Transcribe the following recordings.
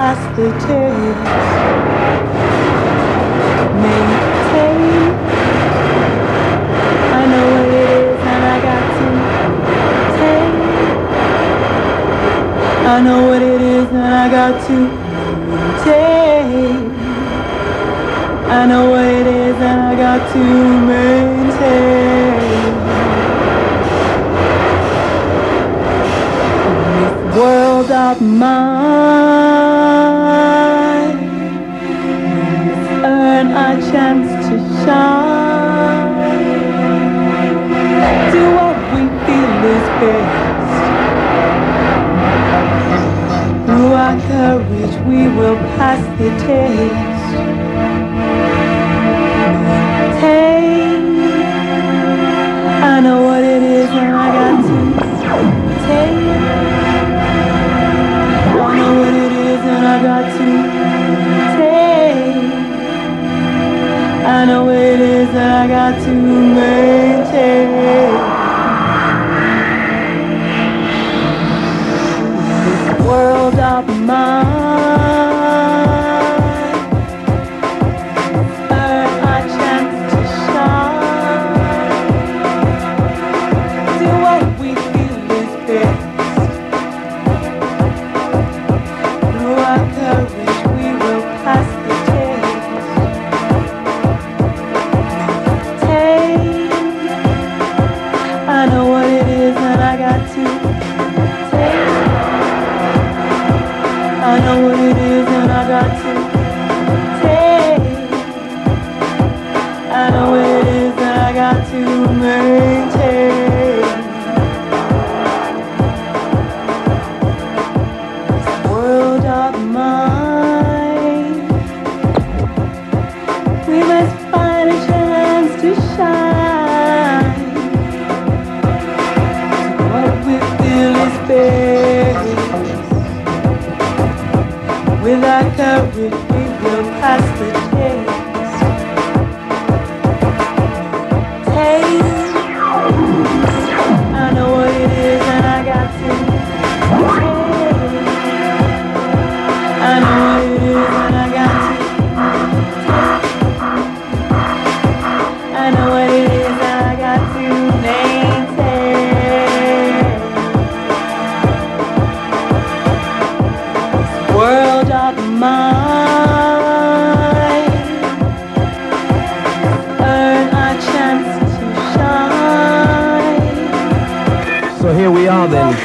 pass the test. Maintain. I know what it is and I got to take. I know what it is and I got to take. I know what it is and I got to maintain. This world of mine, earn a chance to shine. Do what we feel is best. Through our courage we will pass the test. I know what it is and I got to take. I know what it is and I got to take. I know what it is and I got to maintain. This world of mine, earn a chance to shine. Do what we feel is best. Through our courage we will pass the test. Take. I know what it is and I got to take. I know what it is and I got to take. I know what it is and I got to maintain. This world of mine, we must find a chance to shine. What we feel is best. With our courage we will pass the test. Take. I know what it is and I got to take. I know what it is and I got to take. I know what it is and I got to maintain. This world of mine, earn a chance to shine. So here we are then,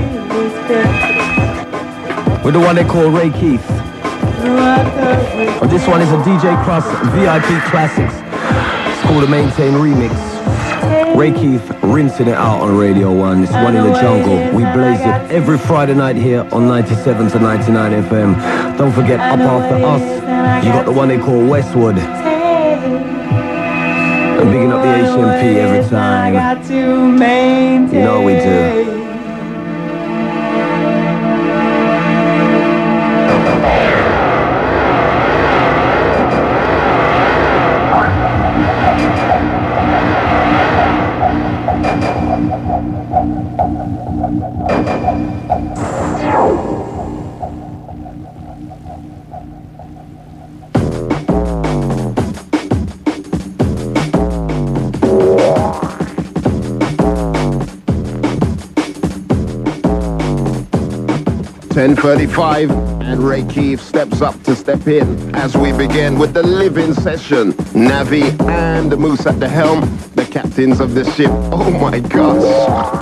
with the one they call Ray Keith. But this one is a DJ Cross VIP Classics. It's called a Maintain Remix. Ray Keith rinsing it out on Radio 1. It's One in the Jungle. We blaze it every Friday night here on 97 to 99 FM. Don't forget, up after us, you got the one they call Westwood. And bigging up the HMP every time. You know we do. .35 and Ray Keith steps up to step in as we begin with the living session. Navi and the Moose at the helm, the captains of the ship. Oh my gosh.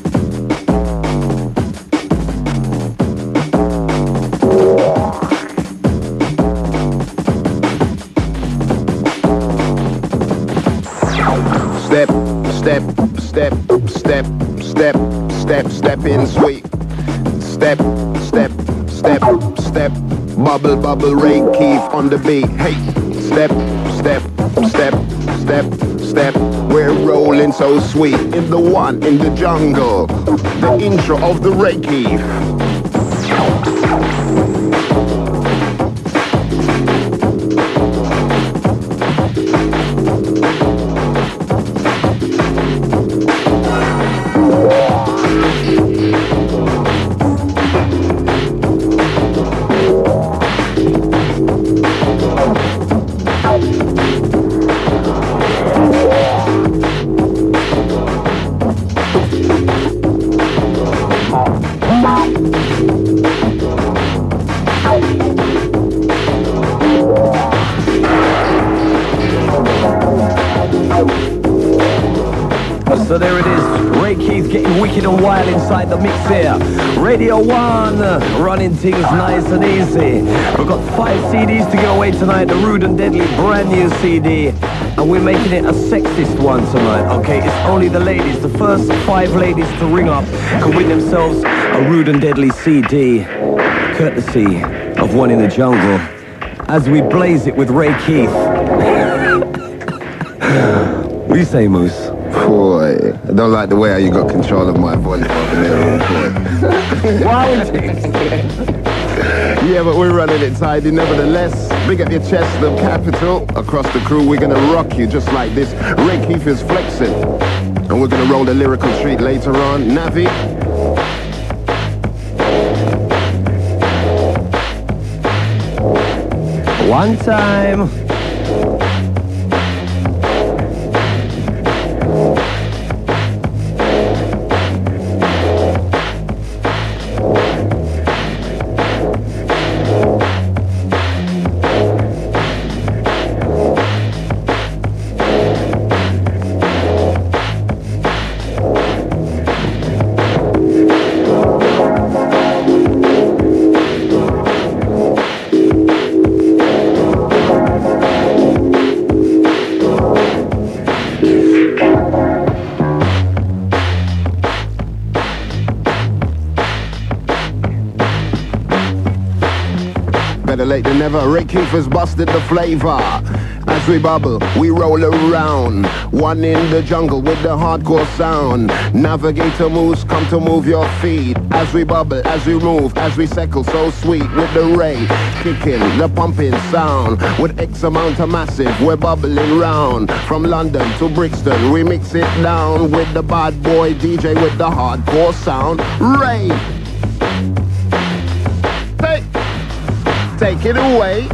Step, step, step, step, step, step, step in sweet. Step, step, step, step, bubble, bubble, Ray Keith on the beat. Hey, step, step, step, step, step. We're rolling so sweet in the one in the jungle. The intro of the Ray Keith. So there it is, Ray Keith getting wicked and wild inside the mix here. Radio 1, running things nice and easy. We've got 5 CDs to give away tonight, the Rude and Deadly brand new CD. And we're making it a sexist one tonight, okay? It's only the ladies. The first 5 ladies to ring up can win themselves a Rude and Deadly CD, courtesy of One in the Jungle, as we blaze it with Ray Keith. What do you say, Moose? Boy, I don't like the way how you got control of my voice over there, boy. Yeah, but we're running it tidy nevertheless. Big up your chest of capital. Across the crew, we're gonna rock you just like this. Ray Keith is flexing. And we're gonna roll the lyrical treat later on. Navi. One time. Better late than never. Ray Keith has busted the flavor. As we bubble, we roll around. One in the jungle with the hardcore sound. Navigator moves, come to move your feet. As we bubble, as we move, as we cycle, so sweet. With the Ray kicking, the pumping sound. With X amount of massive, we're bubbling round. From London to Brixton, we mix it down. With the bad boy DJ with the hardcore sound. Ray! Take it away.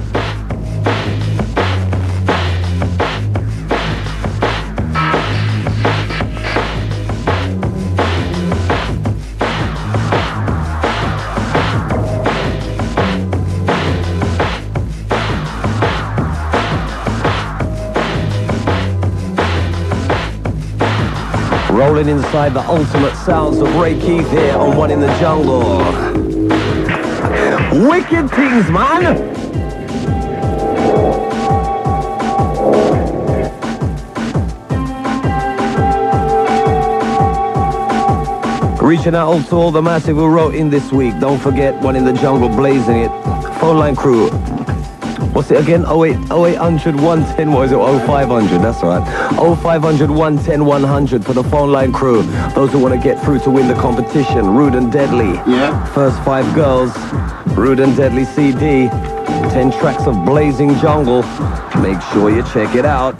Rolling inside the ultimate sounds of Ray Keith here on One in the Jungle. Wicked things, man! Reaching out to all the massive who wrote in this week. Don't forget, One in the Jungle blazing it. Phone line crew. What's it again? 0800 110, what is it? 0500, that's right. 0500 110 100 for the phone line crew. Those who want to get through to win the competition. Rude and Deadly. Yeah. First 5 girls. Rude and Deadly CD. 10 tracks of blazing jungle. Make sure you check it out.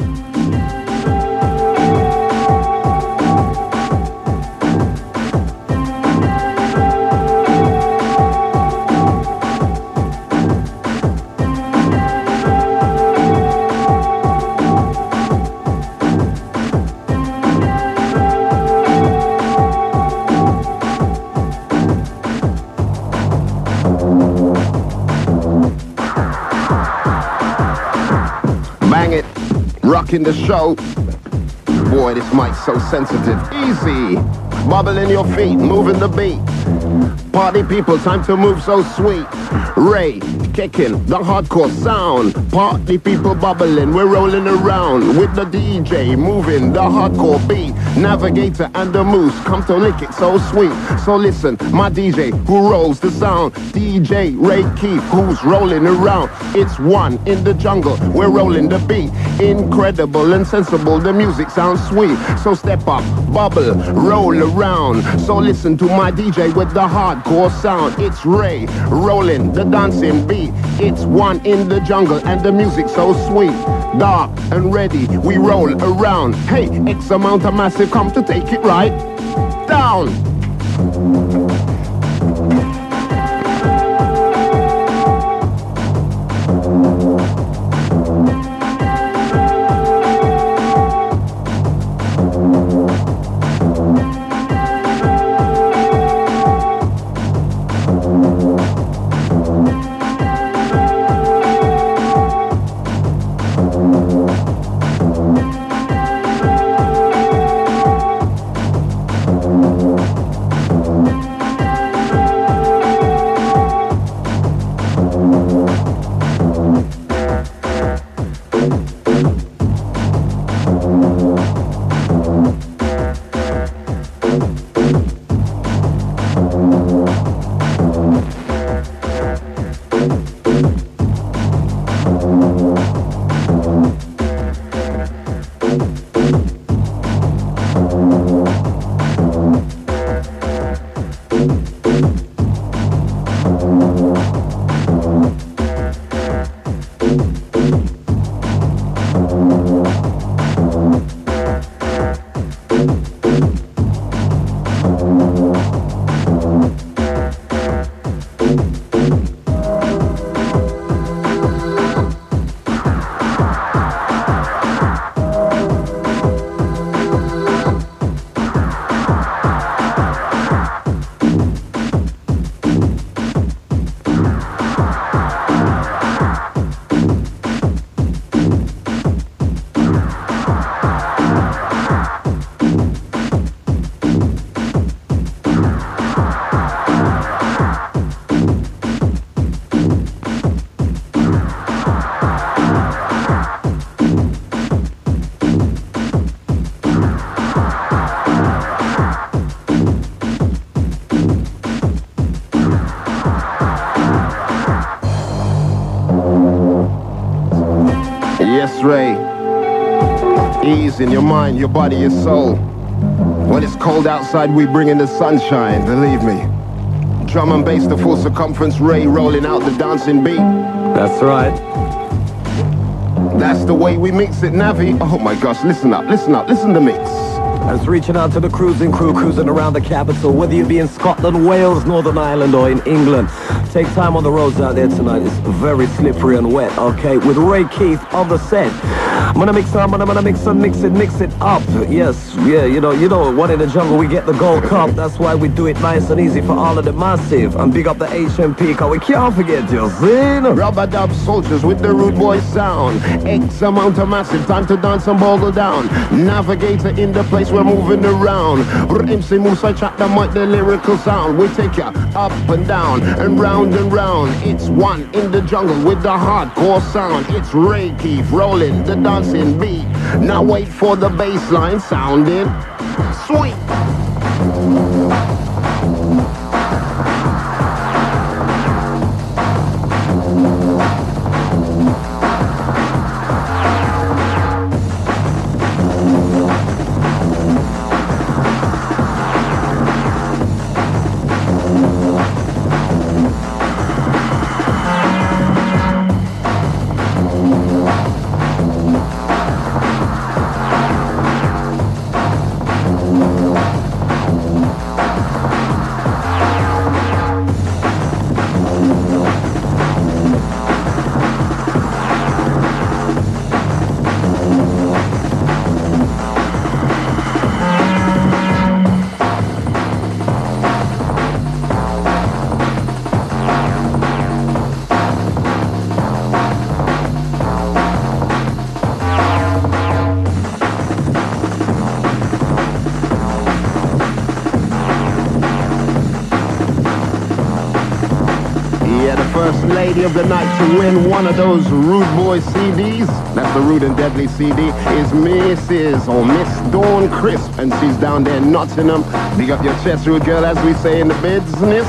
In the show. Boy, this mic's so sensitive. Easy. Bubbling your feet, moving the beat. Party people, time to move so sweet. Ray, kicking the hardcore sound. Party people bubbling, we're rolling around. With the DJ, moving the hardcore beat. Navigator and the moose, come to lick it so sweet. So listen, my DJ, who rolls the sound. DJ Ray Keith, who's rolling around. It's One in the Jungle, we're rolling the beat. Incredible and sensible, the music sounds sweet. So step up, bubble, roll around. So listen to my DJ with the hardcore sound. It's Ray, rolling the dancing beat. It's One in the Jungle and the music so sweet. Dark and ready, we roll around. Hey, X amount of massive, come to take it right down. Yes, Ray. Ease in your mind, your body, your soul. When it's cold outside, we bring in the sunshine, believe me. Drum and bass, the full circumference, Ray rolling out the dancing beat. That's right. That's the way we mix it, Navi. Oh my gosh, listen up, listen up, listen to mix. That's reaching out to the cruising crew, cruising around the capital, whether you be in Scotland, Wales, Northern Ireland, or in England. Take time on the roads out there tonight. It's very slippery and wet, okay? With Ray Keith on the set. I'm gonna mix it up. Yes, yeah, you know, One in the Jungle, we get the gold cup. That's why we do it nice and easy for all of the massive. And big up the HMP, cause we can't forget you, see? Rubber dub soldiers with the rude boy sound. X amount of massive, time to dance and boggle down. Navigator in the place we're moving around. MC Musa chat the mic, the lyrical sound. We take ya up and down and round and round. It's One in the Jungle with the hardcore sound. It's Ray Keith rolling the dancing beat. Now wait for the bass line sounding sweet. Lady of the night to win one of those Rude Boy CDs, that's the Rude and Deadly CD, is Mrs. or Miss Dawn Crisp, and she's down there in Nottingham. Big up your chest, Rude girl, as we say in the business.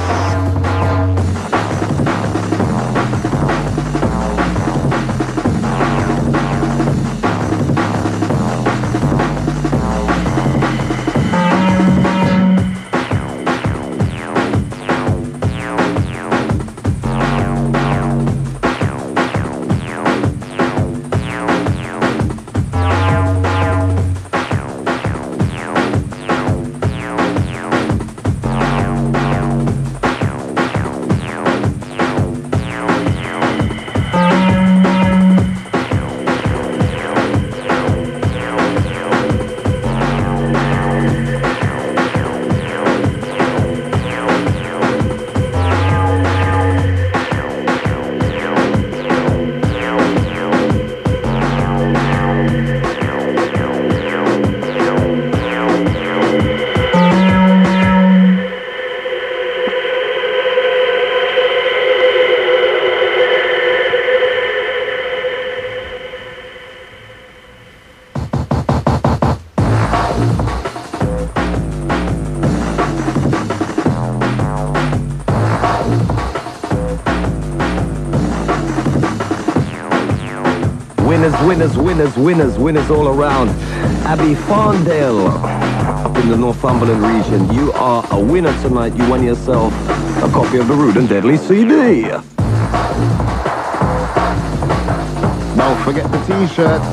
Winners all around. Abby Farndale, up in the Northumberland region. You are a winner tonight. You won yourself a copy of the Rude and Deadly CD. Don't forget the t-shirt.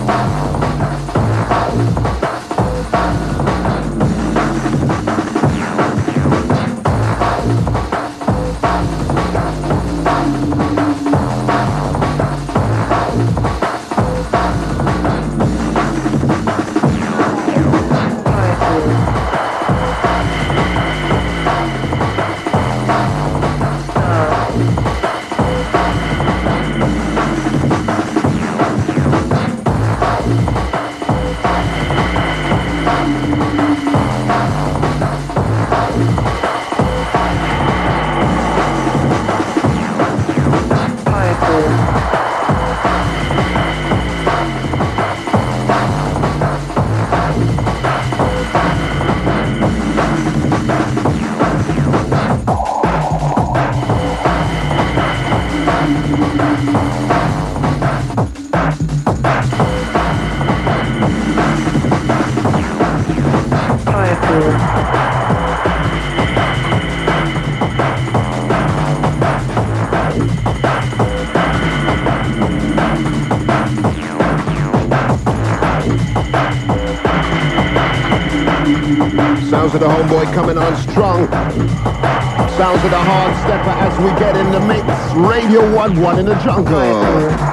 Sounds of the homeboy coming on strong. Sounds of the hard stepper as we get in the mix. Radio 1 in the jungle.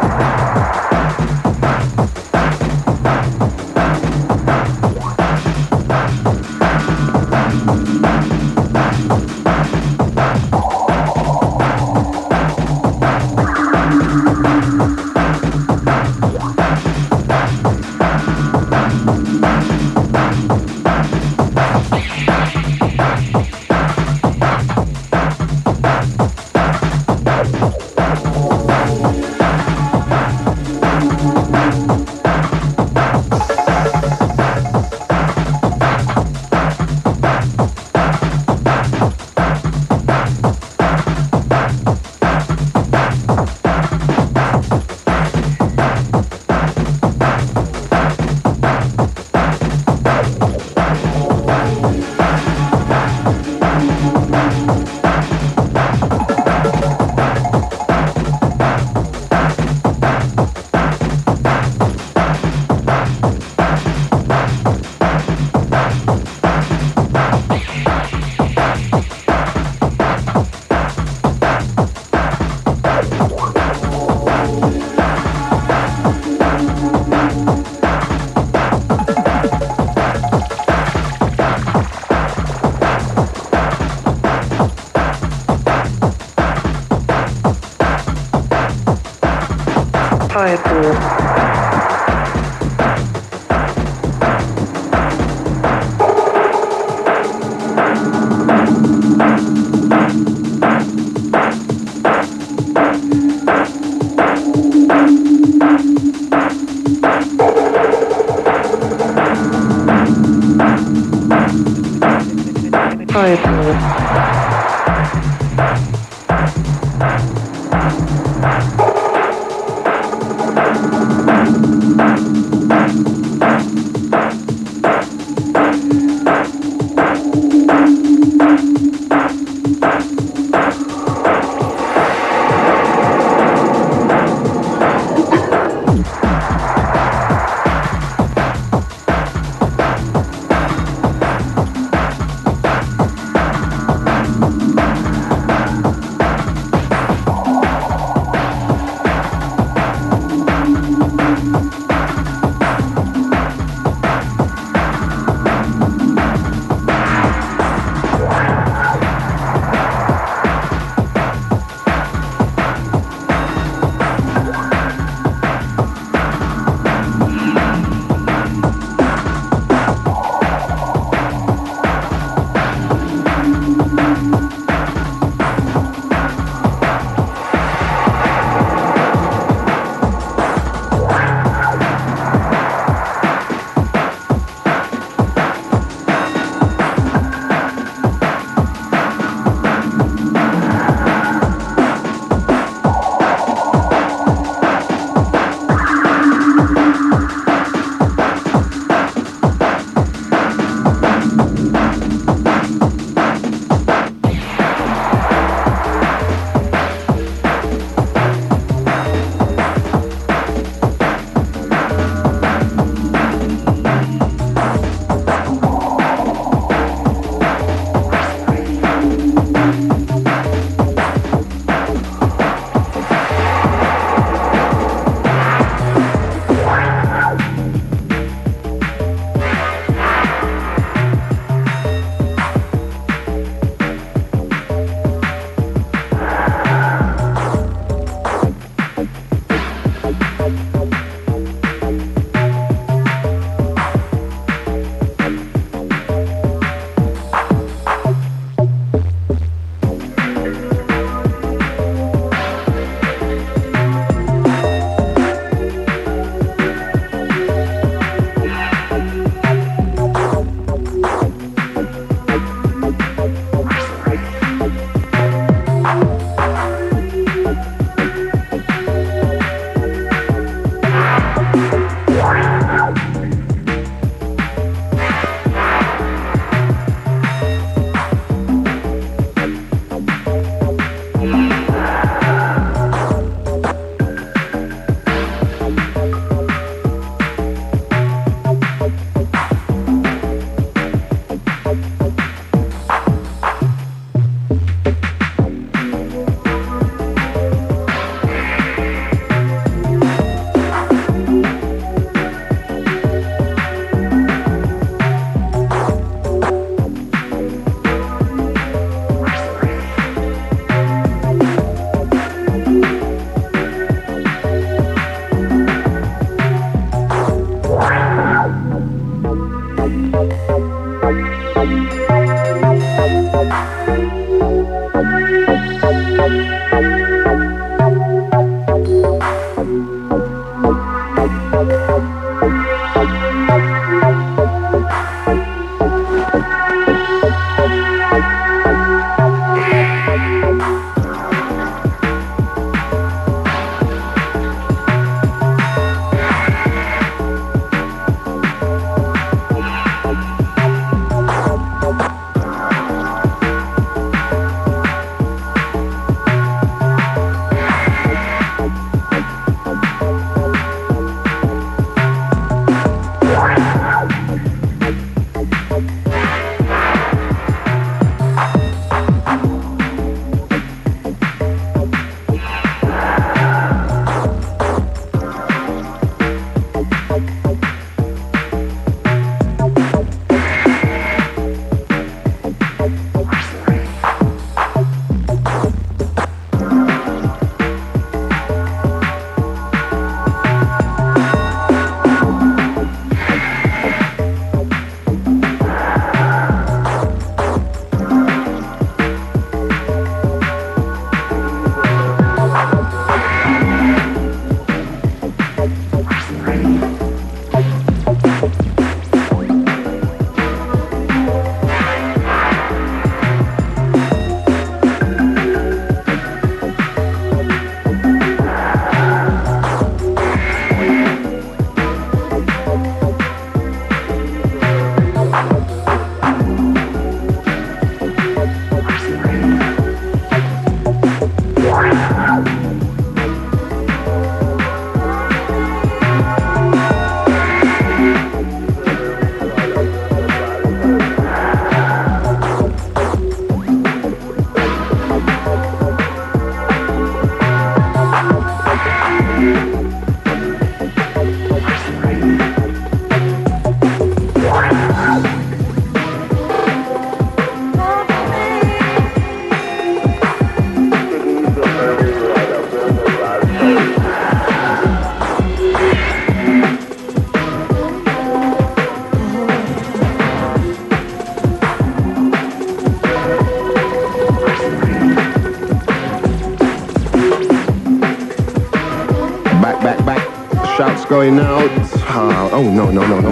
Going out. Oh, no.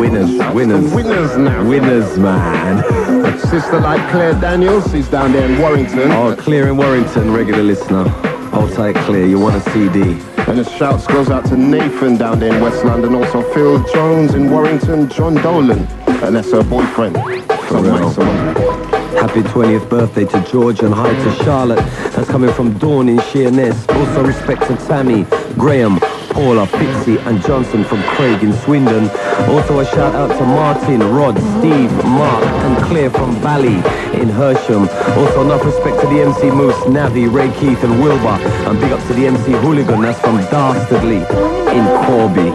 Winners now. Winners, man. Sister like Claire Daniels, she's down there in Warrington. Oh, Claire in Warrington, regular listener. Hold tight, Claire, you want a CD. And the shouts goes out to Nathan down there in West London. Also Phil Jones in Warrington, John Dolan. And that's her boyfriend. Happy 20th birthday to George and hi to Charlotte. That's coming from Dawn in Sheerness. Also respect to Tammy, Graham, Paula, Fitzy and Johnson from Craig in Swindon. Also a shout out to Martin, Rod, Steve, Mark and Claire from Bally in Hersham. Also enough respect to the MC Moose, Navi, Ray Keith and Wilbur. And big up to the MC Hooligan, that's from Dastardly in Corby.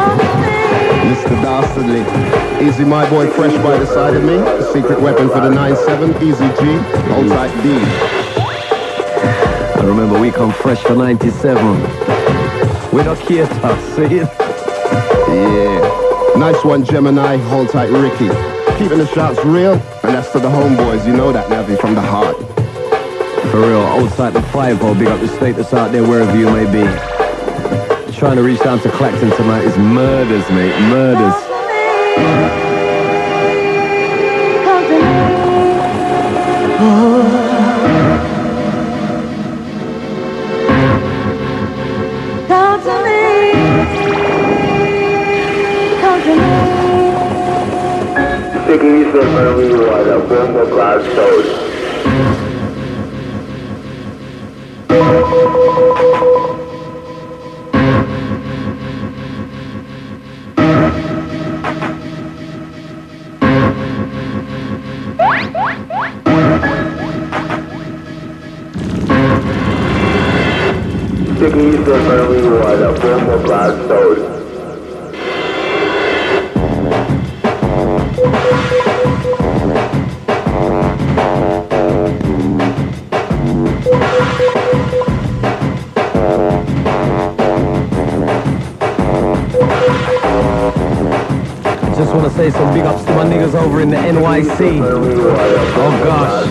Mr. Dastardly. Easy my boy fresh by the side of me. The secret weapon for the 9-7, Easy G, hold tight D. I remember we come fresh for 97. We're not here to see it. Yeah. Nice one, Gemini. Hold tight, Ricky. Keeping the shots real, and that's to the homeboys. You know that, Navi, from the heart. For real, old tight the 5-0. Big up the status out there, wherever you may be. Trying to reach down to Clacton tonight is murders, mate. Murders. Degrees of marijuana, bomba blast soda. Degrees of marijuana, bomba blast soda. Just want to say some big ups to my niggas over in the NYC. Oh gosh.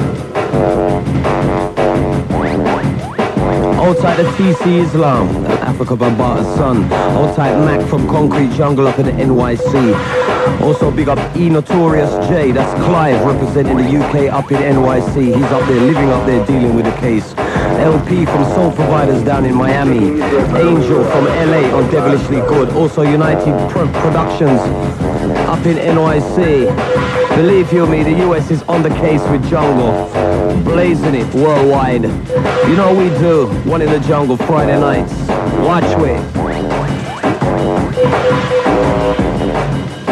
Hold tight the TC Islam, Africa Bambata's son. Hold tight Mac from Concrete Jungle up in the NYC. Also big up E Notorious J, that's Clive representing the UK up in NYC. He's up there, living up there, dealing with the case. LP from Soul Providers down in Miami. Angel from LA on Devilishly Good. Also United Productions up in NYC. Believe you me, the US is on the case with Jungle. Blazing it worldwide. You know we do. One in the Jungle Friday nights. Watch me.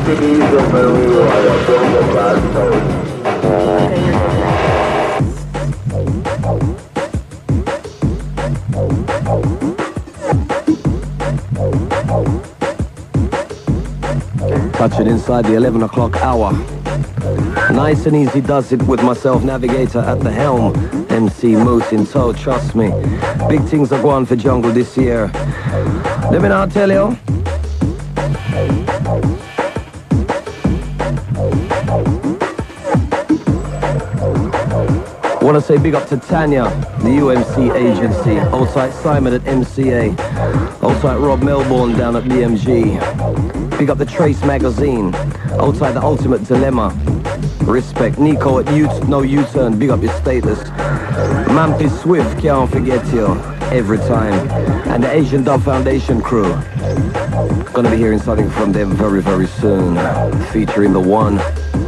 Chiquillos perdidos a la bomba class soul. Touching inside the 11 o'clock hour. Nice and easy does it with myself, Navigator at the helm. MC Moose in tow, trust me. Big things are going for Jungle this year. Let me now tell you. Want to say big up to Tanya, the UMC agency. Outside Simon at MCA. Outside Rob Melbourne down at BMG. Big up the Trace magazine. Outside the Ultimate Dilemma. Respect. Nico at No U-Turn. Big up your status. Mampy Swift, can't forget you. Every time. And the Asian Dub Foundation crew. Gonna be hearing something from them very, very soon. Featuring the one.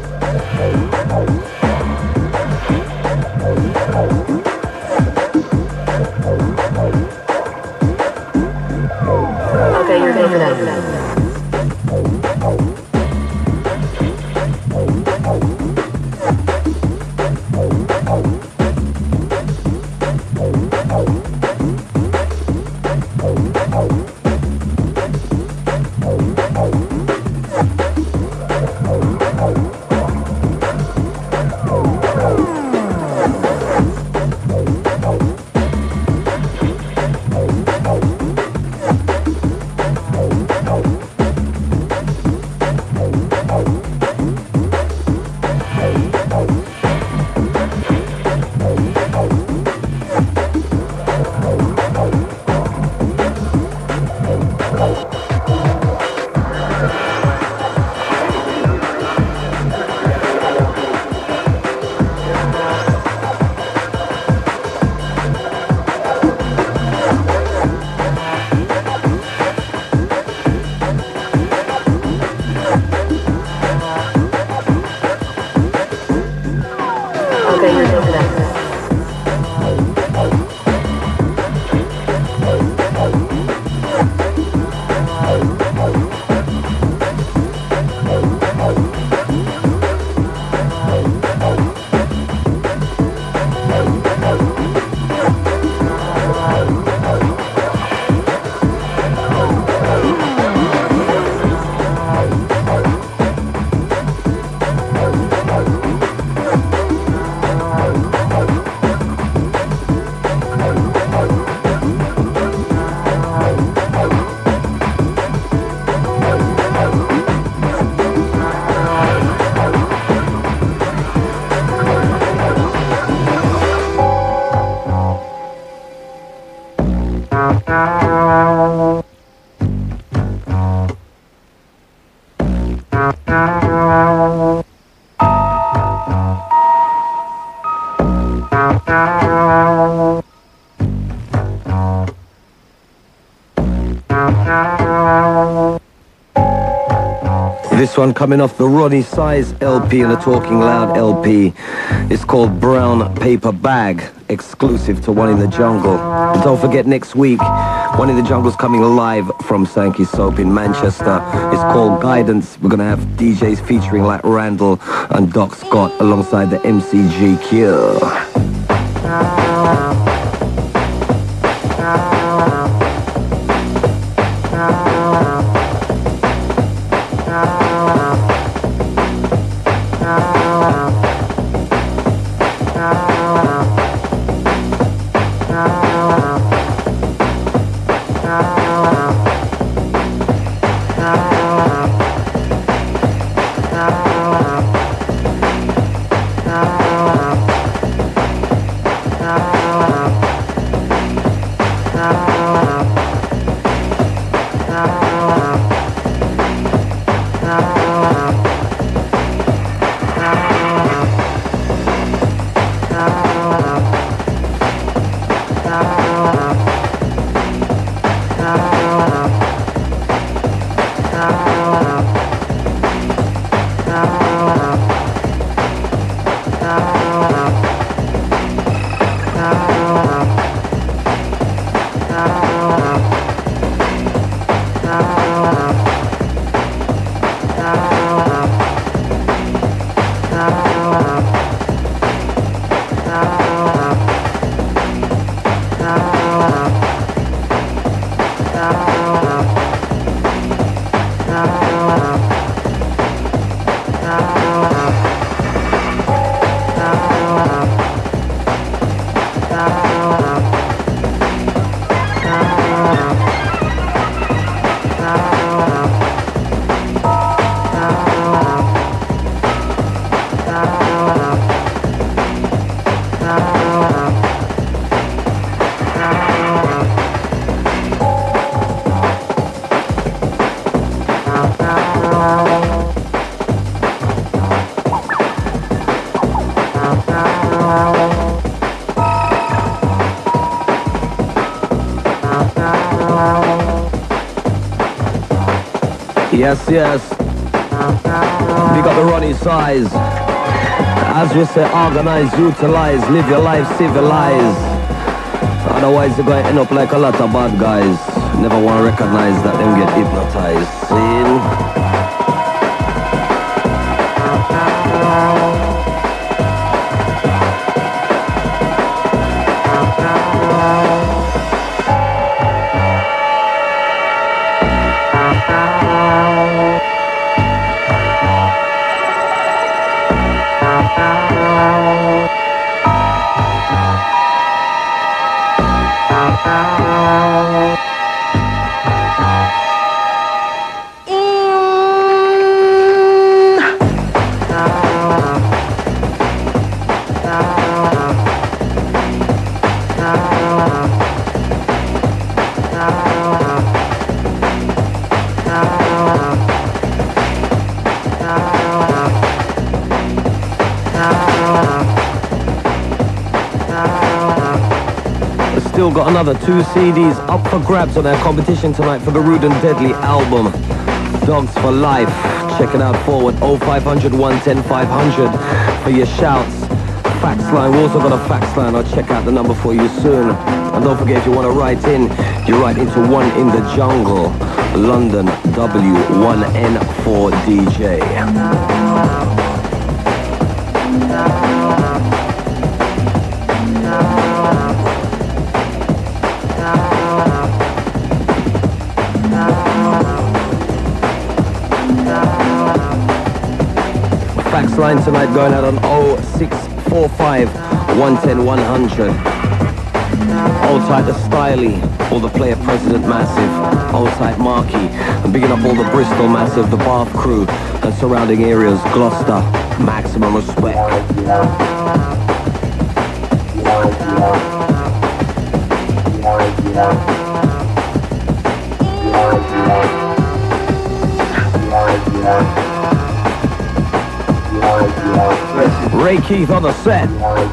Okay, you're good for that. This one coming off the Ronnie Size LP and the Talking Loud LP. It's called Brown Paper Bag, exclusive to One in the Jungle. And don't forget, next week, One in the Jungle's coming live from Sankey Soap in Manchester. It's called Guidance. We're going to have DJs featuring like Randall and Doc Scott alongside the MCGQ. Yes, yes. We got the Ronnie size. As we say, organize, utilize, live your life civilized. Otherwise you're going to end up like a lot of bad guys. Never want to recognize that them get hypnotized. See? Still got another 2 CDs up for grabs on our competition tonight for the Rude and Deadly album, Dogs for Life. Check it out forward, 0500 110 500 for your shouts. Fax line, we also got a fax line. I'll check out the number for you soon. And don't forget, if you want to write in, you write into One in the Jungle, London, W1N4DJ. Fax line tonight going out on 0645 110 100. Hold tight the Styley, all the Player President Massive, hold tight Marky, and bigging up all the Bristol Massive, the Bath crew, and surrounding areas, Gloucester, maximum respect. Ray Keith on the set.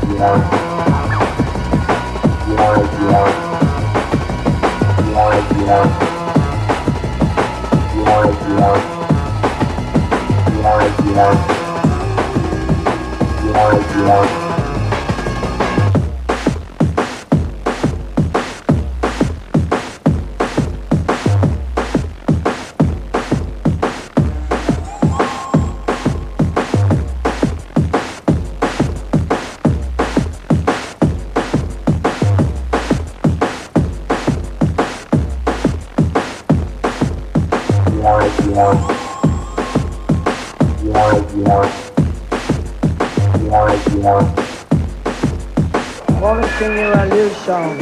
I want to sing you a new song.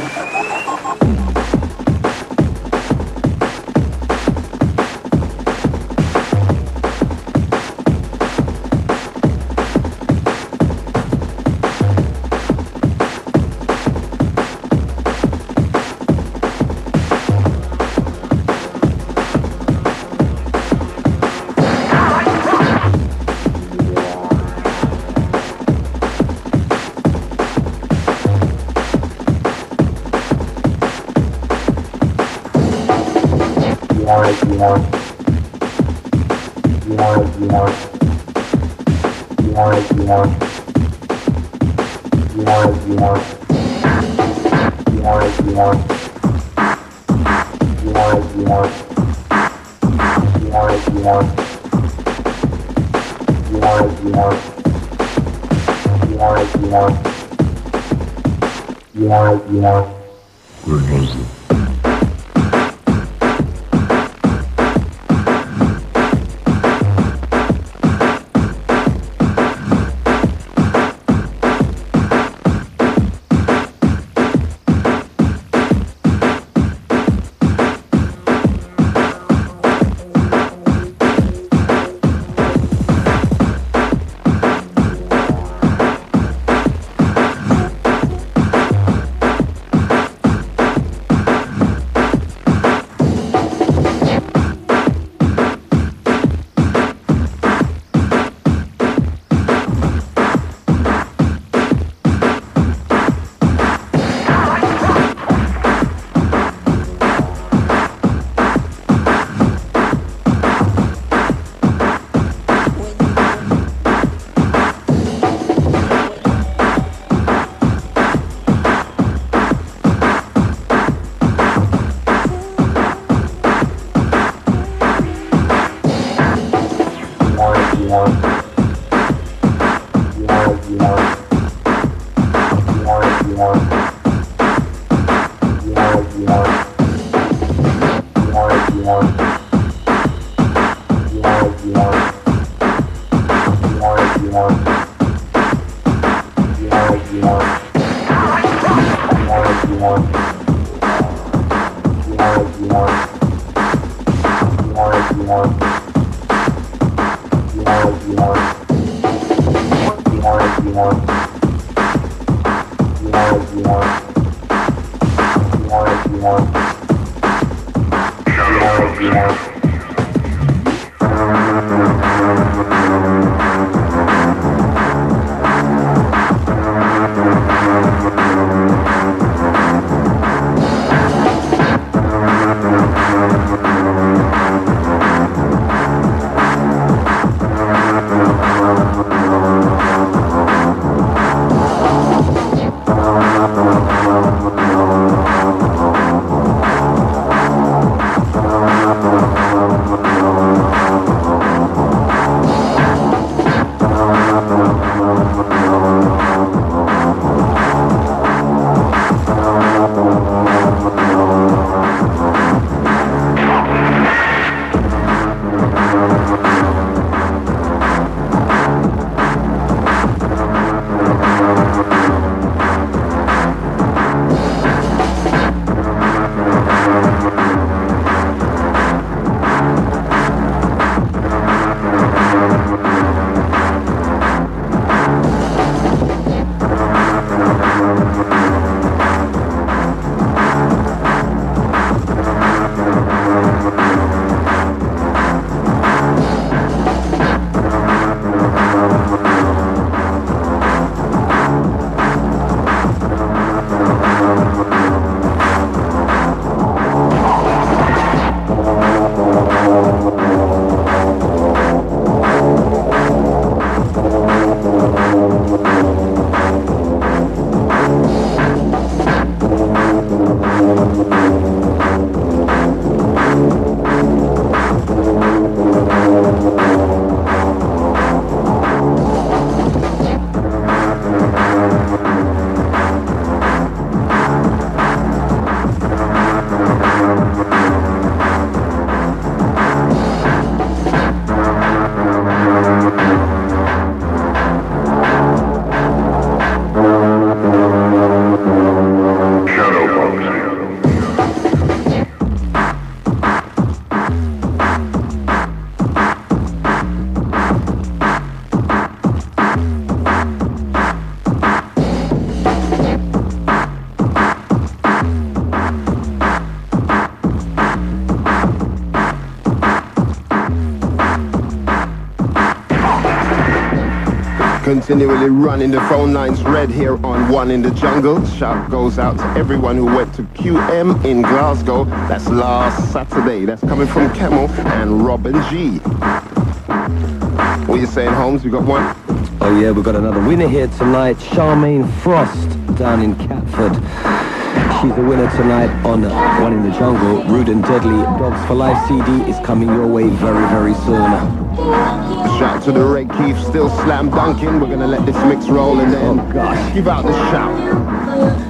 Continually running the phone lines red here on One in the Jungle. Shout goes out to everyone who went to QM in Glasgow. That's last Saturday. That's coming from Camel and Robin G. What are you saying, Holmes? You got one? Oh yeah, we've got another winner here tonight. Charmaine Frost down in Catford. She's the winner tonight on One in the Jungle. Rude and Deadly Dogs for Life CD is coming your way very, very soon. Shout to the Red Keith, still slam dunking. We're gonna let this mix roll and then give out the shout.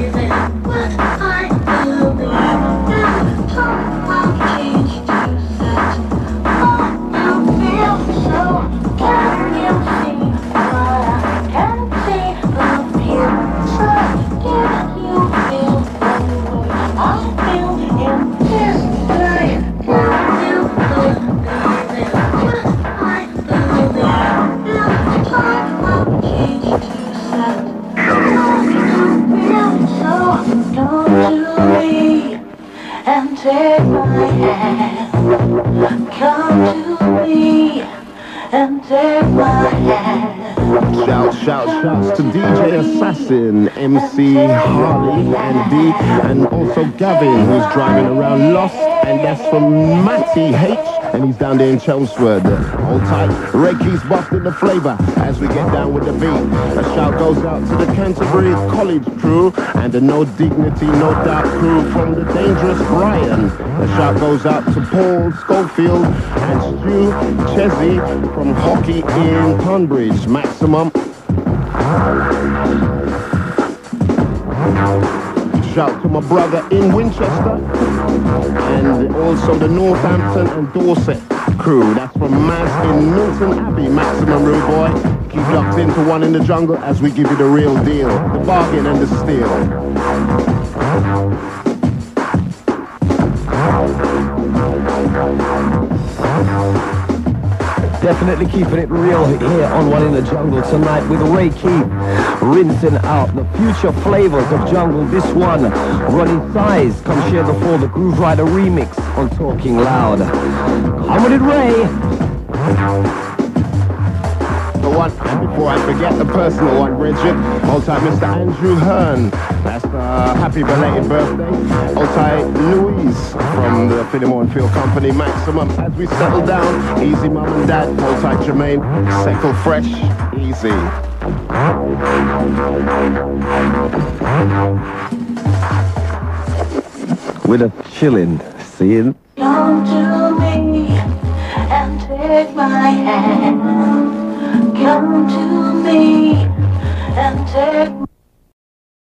Take my hand, come to me and take my hand. Shouts to DJ Assassin, MC Harley and D, and also Gavin, who's driving around Lost, and that's from Matty H, and he's down there in Chelmsford. Hold tight, Red Keys busting the flavour as we get down with the beat. A shout goes out to the Canterbury College crew and the No Dignity, No Doubt crew from the Dangerous Brian. A shout goes out to Paul Schofield and Stu Chesney from Hockey in Tunbridge. Maximum. shout to my brother in Winchester and also the Northampton and Dorset crew. That's from Maz in Milton Abbey. Maximum Rude Boy. Keep locked into One in the Jungle as we give you the real deal, the bargain and the steal. Definitely keeping it real here on One in the Jungle tonight with Ray Keith rinsing out the future flavors of jungle. This one, Ronnie Size, come share the For the Groove Rider remix on Talking Loud. Come with it, Ray. The one, and before I forget the personal one, Bridget, hold tight Mr. Andrew Hearn. That's happy belated birthday. Hold tight Louise from the Fenimore and Field Company. Maximum as we settle down. Easy mum and dad. Hold tight Jermaine. Seckle fresh. Easy. With a chillin', seeing. Come to me and take my hand. Come to me and take